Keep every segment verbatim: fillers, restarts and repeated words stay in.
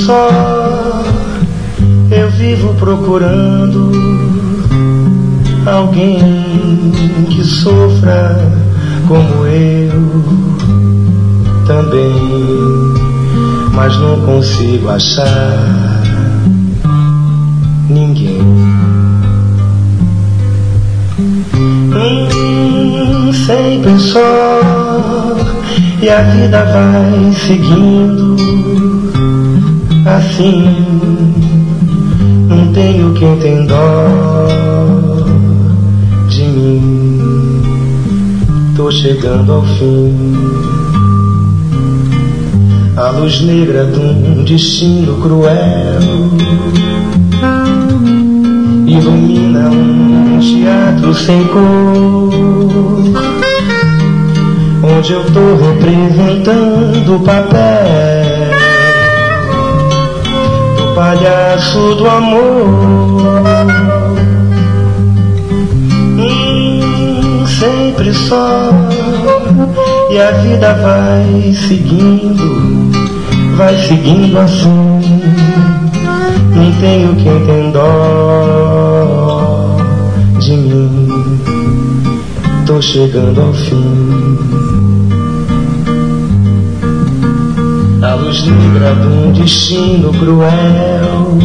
só, eu vivo procurando alguém que sofra como eu também, mas não consigo achar ninguém. Hum, sempre só, e a vida vai seguindo assim. Não tenho quem tem dó de mim. Tô chegando ao fim. A luz negra de um destino cruel ilumina um teatro sem cor, onde eu tô representando o papel do palhaço do amor. Hum, sempre só, e a vida vai seguindo, vai seguindo assim. Não tenho quem tem dó de mim. Tô chegando ao fim. A luz negra de um destino cruel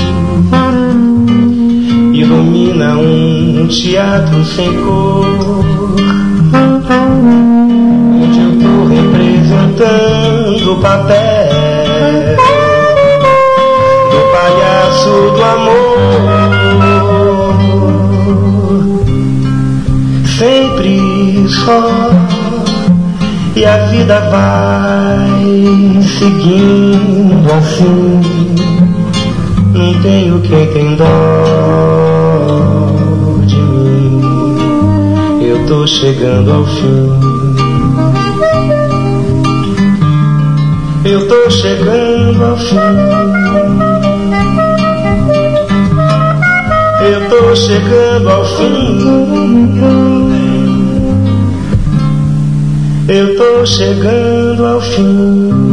ilumina um teatro sem cor, onde eu tô representando o papel do palhaço do amor. Sempre só, e a vida vai seguindo assim. Não tenho quem tem dó de mim. Eu tô chegando ao fim. Eu tô chegando ao fim. Eu tô chegando ao fim. Eu tô chegando ao fim.